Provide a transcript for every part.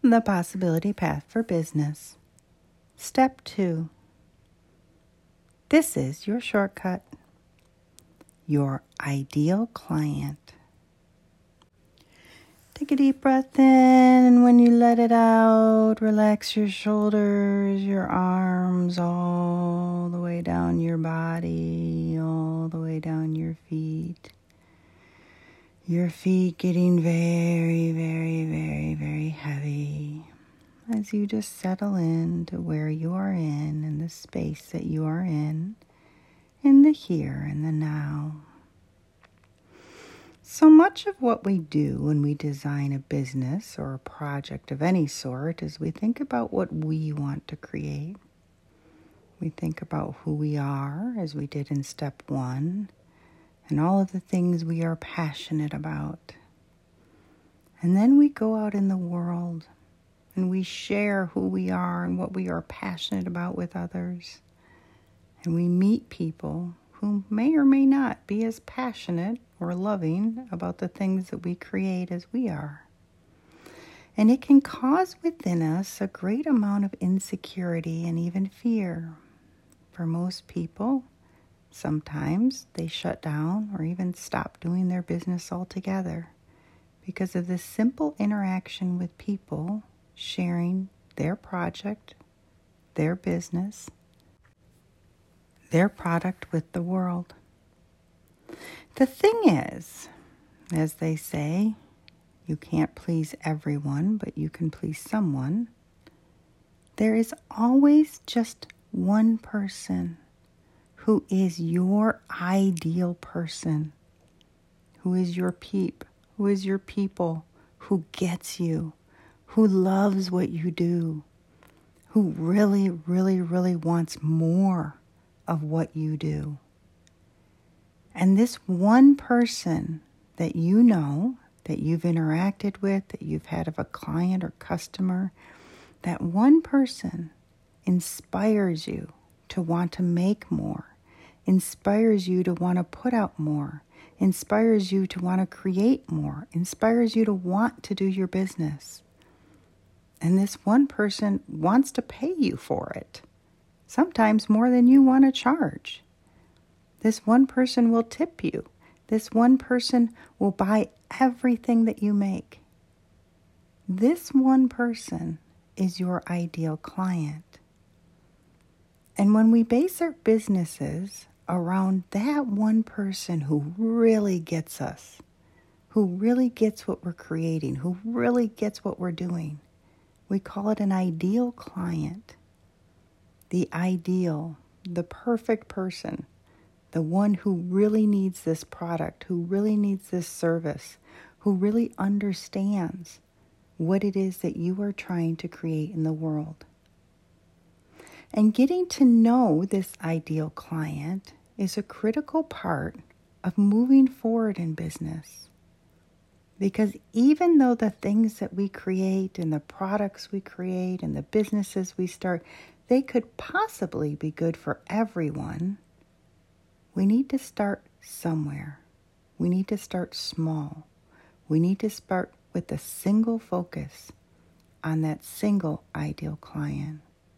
The Possibility Path for Business. Step 2. This is your shortcut. Your ideal client. Take a deep breath in, and when you let it out, relax your shoulders, your arms, all the way down your body, all the way down your feet. Your feet getting very, very, very, very heavy as you just settle into where you are in the space that you are in the here and the now. So much of what we do when we design a business or a project of any sort is we think about what we want to create. We think about who we are, as we did in step 1, and all of the things we are passionate about. And then we go out in the world and we share who we are and what we are passionate about with others. And we meet people who may or may not be as passionate or loving about the things that we create as we are. And it can cause within us a great amount of insecurity and even fear. For most people, sometimes they shut down or even stop doing their business altogether because of this simple interaction with people sharing their project, their business, their product with the world. The thing is, as they say, you can't please everyone, but you can please someone. There is always just one person who is your ideal person, who is your peep, who is your people, who gets you, who loves what you do, who really, really, really wants more of what you do. And this one person that you know, that you've interacted with, that you've had of a client or customer, that one person inspires you to want to make more, inspires you to want to put out more, inspires you to want to create more, inspires you to want to do your business. And this one person wants to pay you for it, sometimes more than you want to charge. This one person will tip you. This one person will buy everything that you make. This one person is your ideal client. And when we base our businesses around that one person who really gets us, who really gets what we're creating, who really gets what we're doing, we call it an ideal client. The ideal, the perfect person, the one who really needs this product, who really needs this service, who really understands what it is that you are trying to create in the world. And getting to know this ideal client is a critical part of moving forward in business. Because even though the things that we create and the products we create and the businesses we start, they could possibly be good for everyone, we need to start somewhere. We need to start small. We need to start with a single focus on that single ideal client.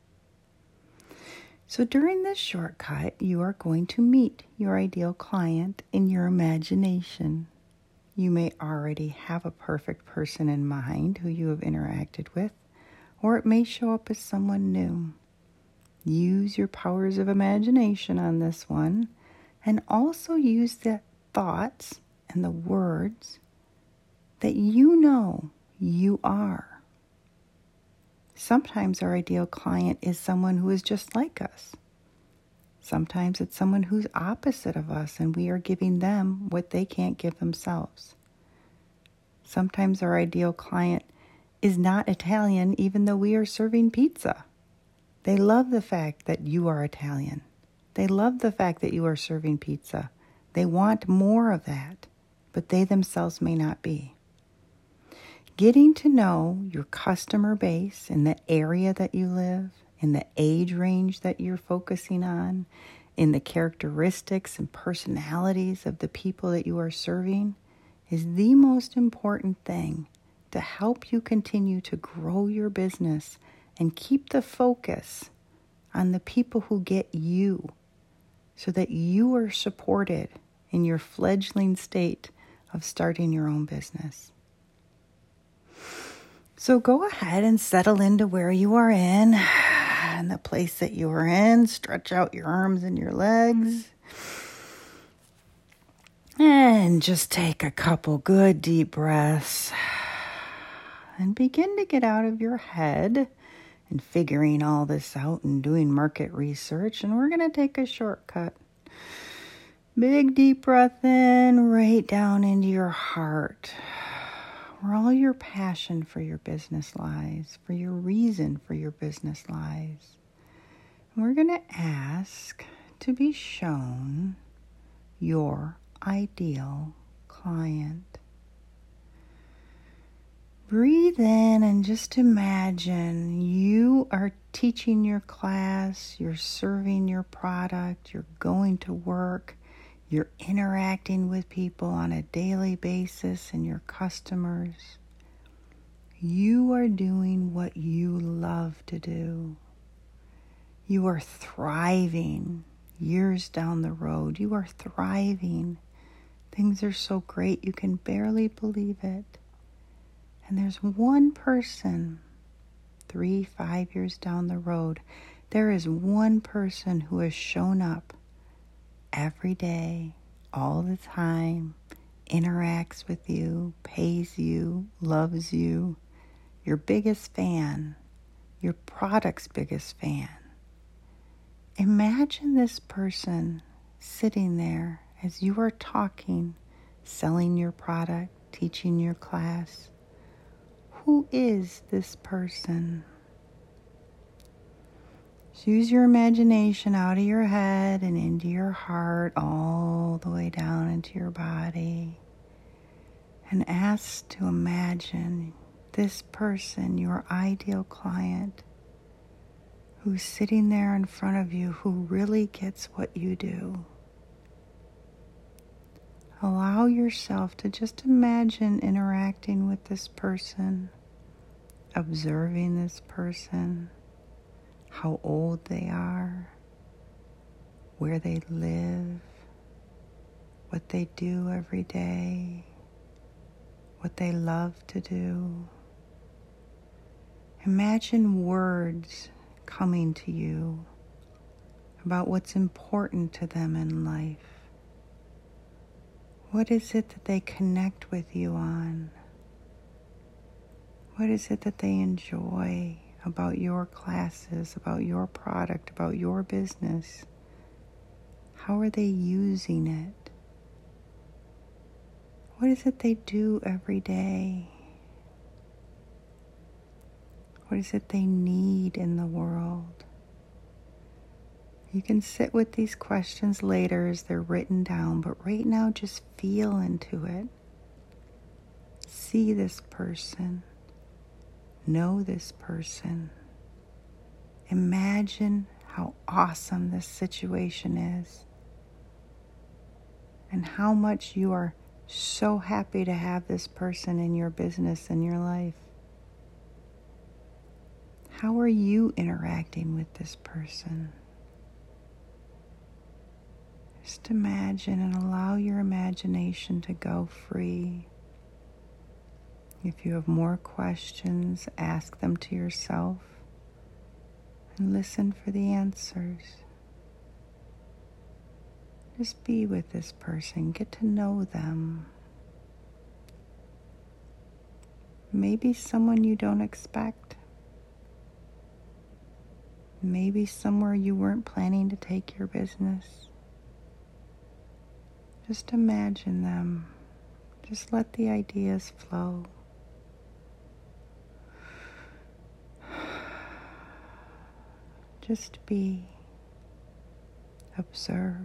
So during this shortcut, you are going to meet your ideal client in your imagination. You may already have a perfect person in mind who you have interacted with, or it may show up as someone new. Use your powers of imagination on this one, and also use the thoughts and the words that you know you are. Sometimes our ideal client is someone who is just like us. Sometimes it's someone who's opposite of us and we are giving them what they can't give themselves. Sometimes our ideal client is not Italian even though we are serving pizza. They love the fact that you are Italian. They love the fact that you are serving pizza. They want more of that, but they themselves may not be. Getting to know your customer base in the area that you live, in the age range that you're focusing on, in the characteristics and personalities of the people that you are serving is the most important thing to help you continue to grow your business and keep the focus on the people who get you, so that you are supported in your fledgling state of starting your own business. So go ahead and settle into where you are in the place that you are in. Stretch out your arms and your legs. And just take a couple good deep breaths. And begin to get out of your head and figuring all this out and doing market research. And we're going to take a shortcut. Big deep breath in, right down into your heart, where all your passion for your business lies, for your reason for your business lies. And we're going to ask to be shown your ideal client. Breathe in and just imagine you are teaching your class, you're serving your product, you're going to work, you're interacting with people on a daily basis and your customers. You are doing what you love to do. You are thriving years down the road. You are thriving. Things are so great you can barely believe it. And there's one person, 3-5 years down the road, there is one person who has shown up every day, all the time, interacts with you, pays you, loves you, your biggest fan, your product's biggest fan. Imagine this person sitting there as you are talking, selling your product, teaching your class. Who is this person? Just use your imagination out of your head and into your heart, all the way down into your body. And ask to imagine this person, your ideal client, who's sitting there in front of you, who really gets what you do. Allow yourself to just imagine interacting with this person, observing this person, how old they are, where they live, what they do every day, what they love to do. Imagine words coming to you about what's important to them in life. What is it that they connect with you on? What is it that they enjoy about your classes, about your product, about your business? How are they using it? What is it they do every day? What is it they need in the world? You can sit with these questions later as they're written down, but right now just feel into it. See this person. Know this person. Imagine how awesome this situation is and how much you are so happy to have this person in your business and your life. How are you interacting with this person? Just imagine and allow your imagination to go free. If you have more questions, ask them to yourself and listen for the answers. Just be with this person, get to know them. Maybe someone you don't expect. Maybe somewhere you weren't planning to take your business. Just imagine them. Just let the ideas flow. Just be. Observe.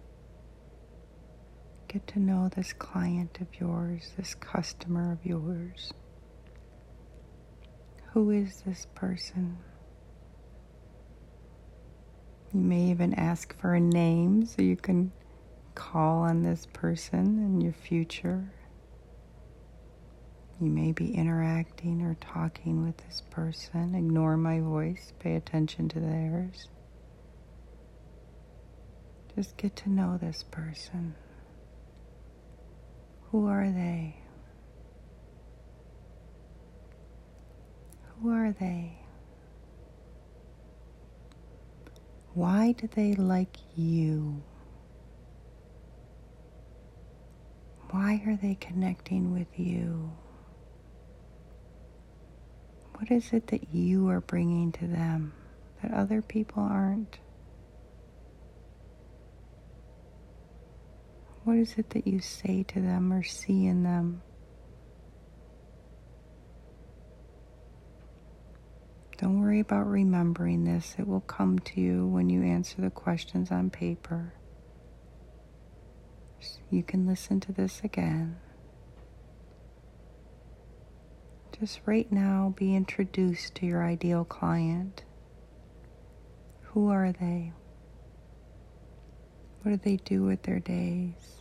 Get to know this client of yours, this customer of yours. Who is this person? You may even ask for a name so you can call on this person in your future. You may be interacting or talking with this person. Ignore my voice. Pay attention to theirs. Just get to know this person. Who are they? Who are they? Why do they like you? Why are they connecting with you? What is it that you are bringing to them that other people aren't? What is it that you say to them or see in them? Don't worry about remembering this. It will come to you when you answer the questions on paper. You can listen to this again. Just right now, be introduced to your ideal client. Who are they? What do they do with their days?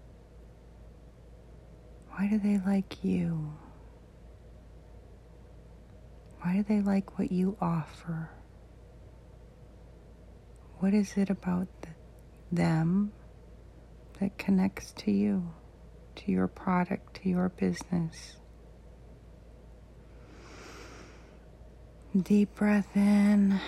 Why do they like you? Why do they like what you offer? What is it about them that connects to you, to your product, to your business? Deep breath in.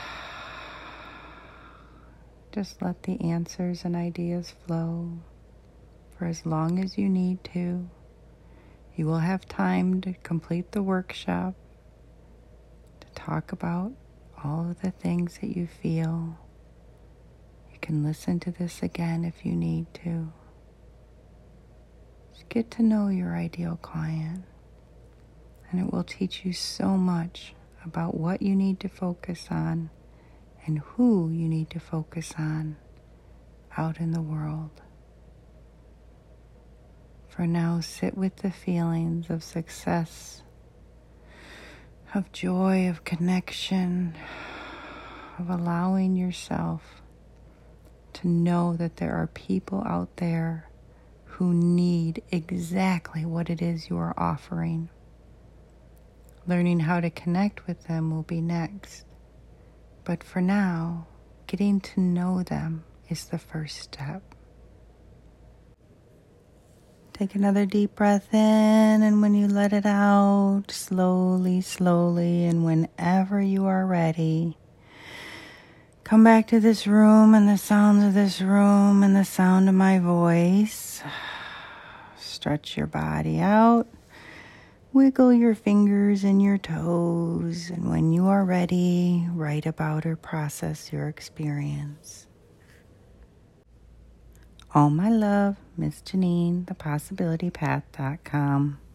Just let the answers and ideas flow for as long as you need to. You will have time to complete the workshop, to talk about all of the things that you feel. You can listen to this again if you need to. Just get to know your ideal client, and it will teach you so much about what you need to focus on and who you need to focus on out in the world. For now, sit with the feelings of success, of joy, of connection, of allowing yourself to know that there are people out there who need exactly what it is you are offering. Learning how to connect with them will be next. But for now, getting to know them is the first step. Take another deep breath in, and when you let it out, slowly, slowly, and whenever you are ready, come back to this room and the sounds of this room and the sound of my voice. Stretch your body out. Wiggle your fingers and your toes, and when you are ready, write about or process your experience. All my love, Miss Janine, thepossibilitypath.com.